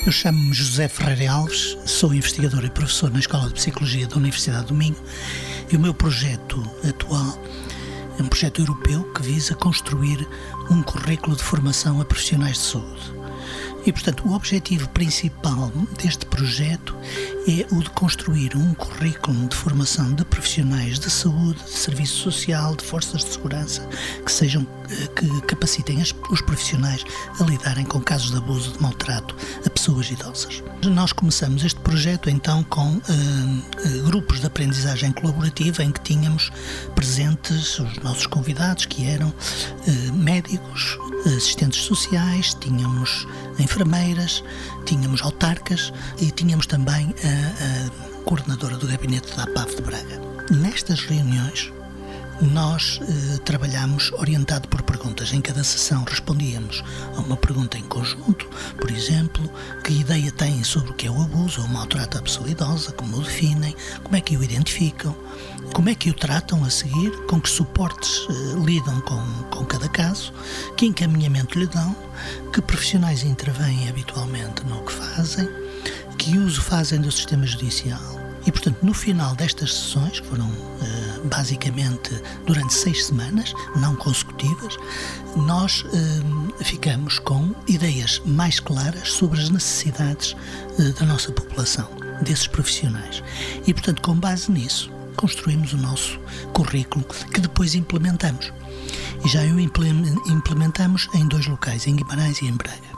Eu chamo-me José Ferreira Alves, sou investigador e professor na Escola de Psicologia da Universidade do Minho e o meu projeto atual é um projeto europeu que visa construir um currículo de formação a profissionais de saúde. E, portanto, o objetivo principal deste projeto é o de construir um currículo de formação de profissionais de saúde, de serviço social, de forças de segurança, que capacitem os profissionais a lidarem com casos de abuso, de maltrato a pessoas idosas. Nós começamos este projeto, então, com grupos de aprendizagem colaborativa em que tínhamos presentes os nossos convidados, que eram médicos, assistentes sociais, tínhamos enfermeiras, tínhamos autarcas e tínhamos também a coordenadora do gabinete da APAV de Braga. Nestas reuniões, nós trabalhamos orientado por perguntas. Em cada sessão respondíamos a uma pergunta em conjunto, por exemplo, que ideia têm sobre o que é o abuso ou o maltrato à pessoa idosa, como o definem, como é que o identificam, como é que o tratam a seguir, com que suportes lidam com cada caso, que encaminhamento lhe dão, que profissionais intervêm habitualmente no que fazem, que uso fazem do sistema judicial. E, portanto, no final destas sessões, que foram basicamente durante 6 semanas, não consecutivas, nós ficamos com ideias mais claras sobre as necessidades da nossa população, desses profissionais. E, portanto, com base nisso, construímos o nosso currículo, que depois implementamos. E já o implementamos em 2 locais, em Guimarães e em Braga.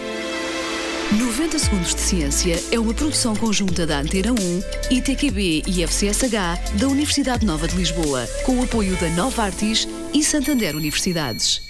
90 Segundos de Ciência é uma produção conjunta da Antena 1, ITQB e FCSH da Universidade Nova de Lisboa, com o apoio da Novartis e Santander Universidades.